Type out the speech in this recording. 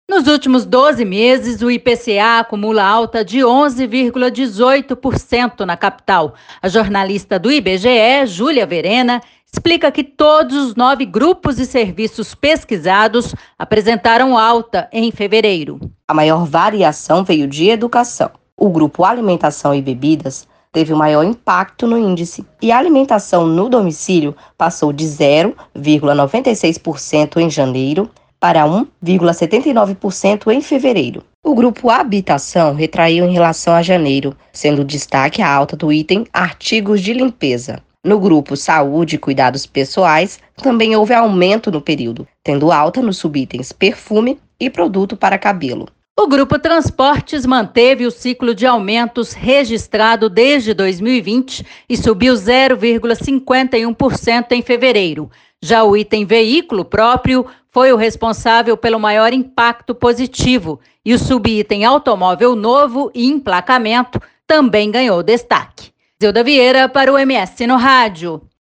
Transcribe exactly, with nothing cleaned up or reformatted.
Nos últimos doze meses, o I P C A acumula alta de onze vírgula dezoito por cento na capital. A jornalista do I B G E, Júlia Verena, explica que todos os nove grupos e serviços pesquisados apresentaram alta em fevereiro. A maior variação veio de educação. O grupo alimentação e bebidas teve o maior impacto no índice e a alimentação no domicílio passou de zero vírgula noventa e seis por cento em janeiro para um vírgula setenta e nove por cento em fevereiro. O grupo habitação retraiu em relação a janeiro, sendo destaque a alta do item artigos de limpeza. No grupo saúde e cuidados pessoais, também houve aumento no período, tendo alta nos subitens perfume e produto para cabelo. O grupo Transportes manteve o ciclo de aumentos registrado desde dois mil e vinte e subiu zero vírgula cinquenta e um por cento em fevereiro. Já o item veículo próprio foi o responsável pelo maior impacto positivo e o subitem automóvel novo e emplacamento também ganhou destaque. Zilda Vieira para o M S no Rádio.